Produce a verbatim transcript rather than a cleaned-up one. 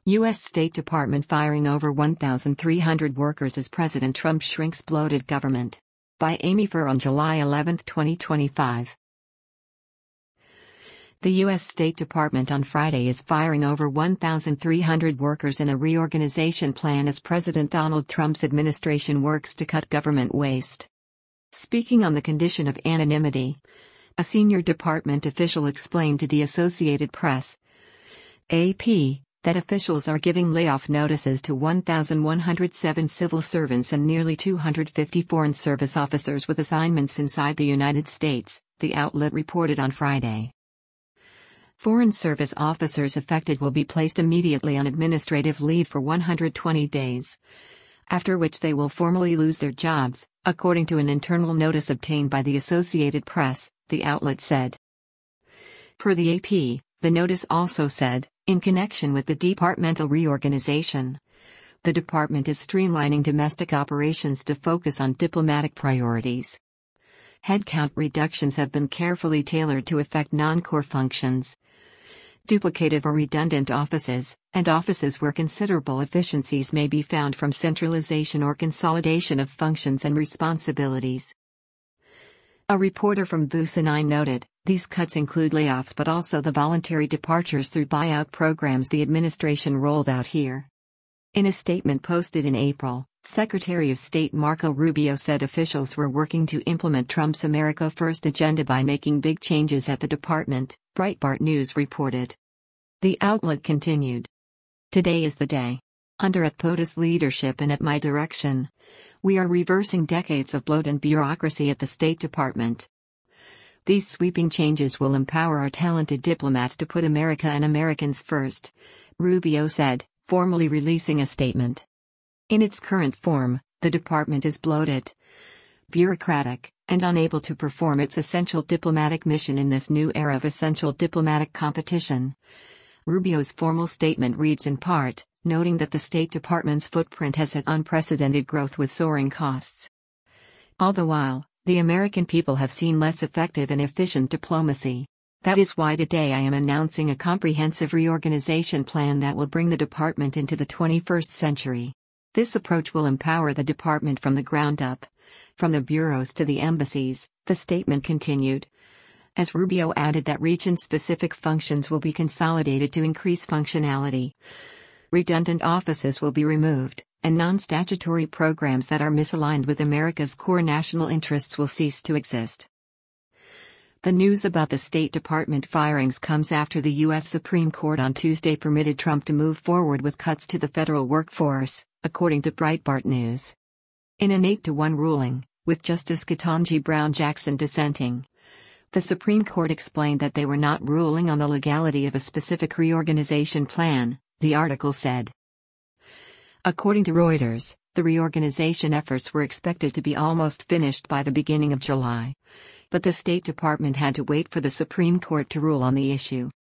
U S State Department firing over one thousand three hundred workers as President Trump shrinks bloated government. By Amy Furr on July eleventh, twenty twenty-five. The U S State Department on Friday is firing over one thousand three hundred workers in a reorganization plan as President Donald Trump's administration works to cut government waste. Speaking on the condition of anonymity, a senior department official explained to the Associated Press, A P, that officials are giving layoff notices to one thousand one hundred seven civil servants and nearly two hundred fifty foreign service officers with assignments inside the United States, the outlet reported on Friday. Foreign service officers affected will be placed immediately on administrative leave for one hundred twenty days, after which they will formally lose their jobs, according to an internal notice obtained by the Associated Press, the outlet said. Per the A P, the notice also said, in connection with the departmental reorganization, the department is streamlining domestic operations to focus on diplomatic priorities. Headcount reductions have been carefully tailored to affect non-core functions, duplicative or redundant offices, and offices where considerable efficiencies may be found from centralization or consolidation of functions and responsibilities. A reporter from Busa nine noted, these cuts include layoffs but also the voluntary departures through buyout programs the administration rolled out here. In a statement posted in April, Secretary of State Marco Rubio said officials were working to implement Trump's America First agenda by making big changes at the department, Breitbart News reported. The outlet continued. Today is the day. Under at POTUS leadership and at my direction, we are reversing decades of bloat and bureaucracy at the State Department. These sweeping changes will empower our talented diplomats to put America and Americans first, Rubio said, formally releasing a statement. In its current form, the department is bloated, bureaucratic, and unable to perform its essential diplomatic mission in this new era of essential diplomatic competition. Rubio's formal statement reads in part, noting that the State Department's footprint has had unprecedented growth with soaring costs. All the while, the American people have seen less effective and efficient diplomacy. That is why today I am announcing a comprehensive reorganization plan that will bring the department into the twenty-first century. This approach will empower the department from the ground up, from the bureaus to the embassies, the statement continued. As Rubio added that region-specific functions will be consolidated to increase functionality. Redundant offices will be removed, and non-statutory programs that are misaligned with America's core national interests will cease to exist. The news about the State Department firings comes after the U S Supreme Court on Tuesday permitted Trump to move forward with cuts to the federal workforce, according to Breitbart News. In an eight to one ruling, with Justice Ketanji Brown Jackson dissenting, the Supreme Court explained that they were not ruling on the legality of a specific reorganization plan, the article said. According to Reuters, the reorganization efforts were expected to be almost finished by the beginning of July, but the State Department had to wait for the Supreme Court to rule on the issue.